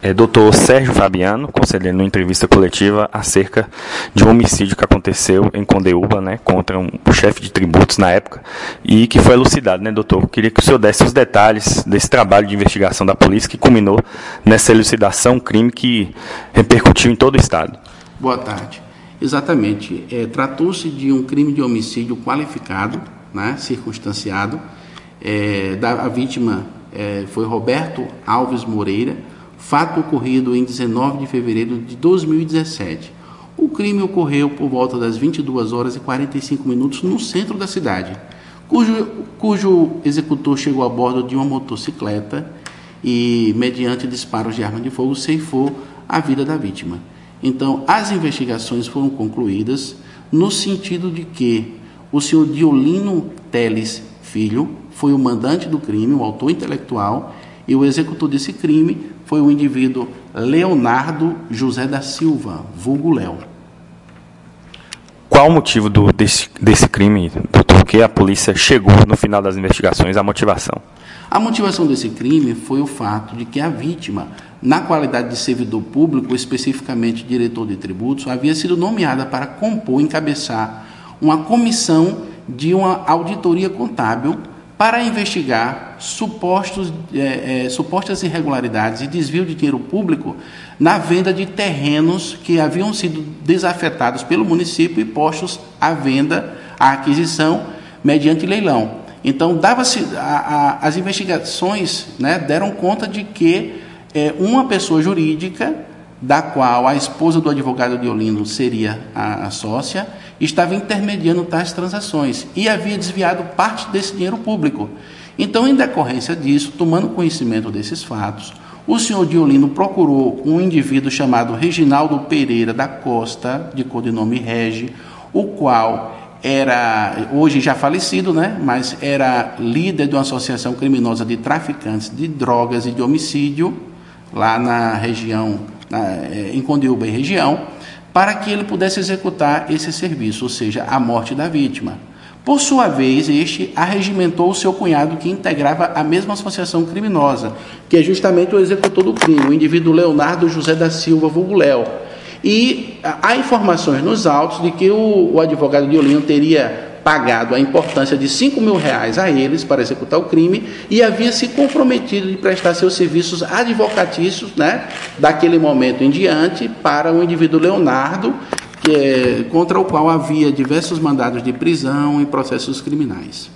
Doutor Sérgio Fabiano, conselheiro numa entrevista coletiva acerca de um homicídio que aconteceu em Condeúba, né, contra um chefe de tributos na época, e que foi elucidado, né, doutor? Eu queria que o senhor desse os detalhes desse trabalho de investigação da polícia que culminou nessa elucidação, crime que repercutiu em todo o Estado. Boa tarde. Exatamente. Tratou-se de um crime de homicídio qualificado, né, circunstanciado. A vítima foi Roberto Alves Moreira, fato ocorrido em 19 de fevereiro de 2017. O crime ocorreu por volta das 22 horas e 45 minutos no centro da cidade, cujo executor chegou a bordo de uma motocicleta e, mediante disparos de arma de fogo, ceifou a vida da vítima. Então, as investigações foram concluídas no sentido de que o senhor Diolino Teles Filho foi o mandante do crime, o autor intelectual, e o executor desse crime foi o indivíduo Leonardo José da Silva, vulgo Léo. Qual o motivo desse crime, doutor? Que a polícia chegou no final das investigações, a motivação? A motivação desse crime foi o fato de que a vítima, na qualidade de servidor público, especificamente diretor de tributos, havia sido nomeada para compor, encabeçar uma comissão de uma auditoria contábil para investigar supostas irregularidades e desvio de dinheiro público na venda de terrenos que haviam sido desafetados pelo município e postos à venda, à aquisição, mediante leilão. Então, as investigações, né, deram conta de que uma pessoa jurídica, da qual a esposa do advogado Diolino seria a sócia, estava intermediando tais transações e havia desviado parte desse dinheiro público. Então, em decorrência disso, tomando conhecimento desses fatos, o senhor Diolino procurou um indivíduo chamado Reginaldo Pereira da Costa, de codinome Regi, o qual era, hoje já falecido, né, mas era líder de uma associação criminosa de traficantes de drogas e de homicídio, lá na região, em Condeúba e região, para que ele pudesse executar esse serviço, ou seja, a morte da vítima. Por sua vez, este arregimentou o seu cunhado, que integrava a mesma associação criminosa, que é justamente o executor do crime, o indivíduo Leonardo José da Silva, vulgo Léo. E há informações nos autos de que o advogado Diolino teria pagado a importância de R$5.000 a eles para executar o crime e havia se comprometido de prestar seus serviços advocatícios, né, daquele momento em diante, para o indivíduo Leonardo, contra o qual havia diversos mandados de prisão e processos criminais.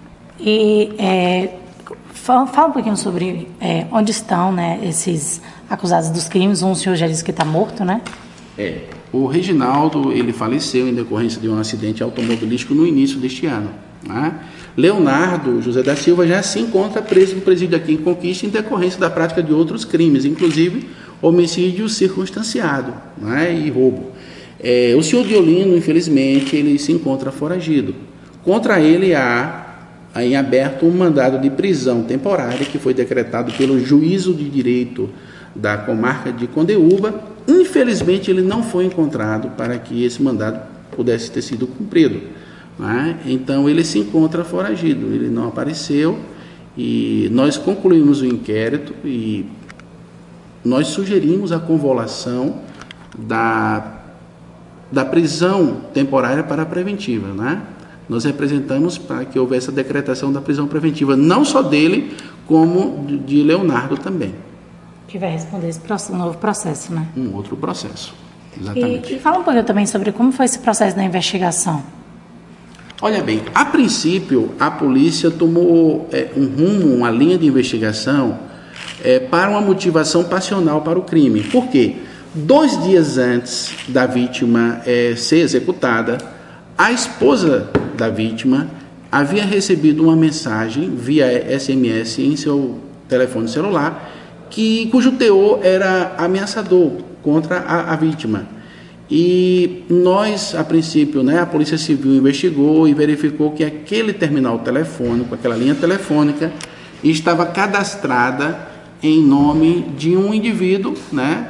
E fala um pouquinho sobre onde estão, né, esses acusados dos crimes. O senhor já disse que está morto, né? O Reginaldo, ele faleceu em decorrência de um acidente automobilístico no início deste ano, né? Leonardo José da Silva já se encontra preso no presídio aqui em Conquista em decorrência da prática de outros crimes, inclusive homicídio circunstanciado, né, e roubo. O senhor Diolino, infelizmente, ele se encontra foragido. Contra ele há em aberto um mandado de prisão temporária que foi decretado pelo Juízo de Direito da comarca de Condeúba. Infelizmente, ele não foi encontrado para que esse mandado pudesse ter sido cumprido, né? Então, ele se encontra foragido, ele não apareceu e nós concluímos o inquérito e nós sugerimos a convolução da prisão temporária para a preventiva, né? Nós representamos para que houvesse a decretação da prisão preventiva, não só dele, como de Leonardo também. Que vai responder esse novo processo, né? Um outro processo, exatamente. E fala um pouquinho também sobre como foi esse processo da investigação. Olha bem, a princípio, a polícia tomou um rumo, uma linha de investigação para uma motivação passional para o crime. Por quê? 2 dias antes da vítima ser executada, a esposa da vítima havia recebido uma mensagem via SMS em seu telefone celular, cujo teor era ameaçador contra a vítima. E nós, a princípio, né, a Polícia Civil investigou e verificou que aquele terminal telefônico, aquela linha telefônica, estava cadastrada em nome de um indivíduo, né,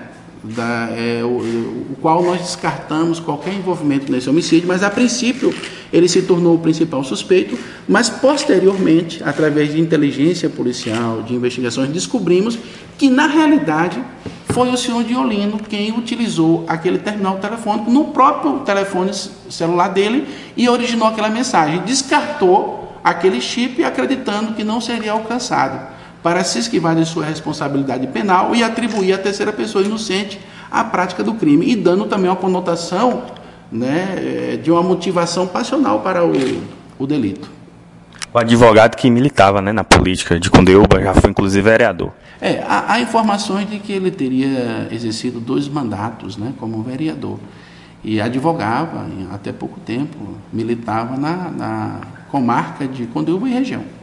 o qual nós descartamos qualquer envolvimento nesse homicídio, mas a princípio ele se tornou o principal suspeito, mas posteriormente, através de inteligência policial, de investigações, descobrimos que na realidade foi o senhor Diolino quem utilizou aquele terminal telefônico no próprio telefone celular dele e originou aquela mensagem. Descartou aquele chip acreditando que não seria alcançado, para se esquivar de sua responsabilidade penal e atribuir à terceira pessoa inocente a prática do crime, e dando também uma conotação, né, de uma motivação passional para o delito. O advogado que militava, né, na política de Condeúba já foi inclusive vereador. Há informações de que ele teria exercido 2 mandatos, né, como vereador, e advogava até pouco tempo, militava na comarca de Condeúba e região.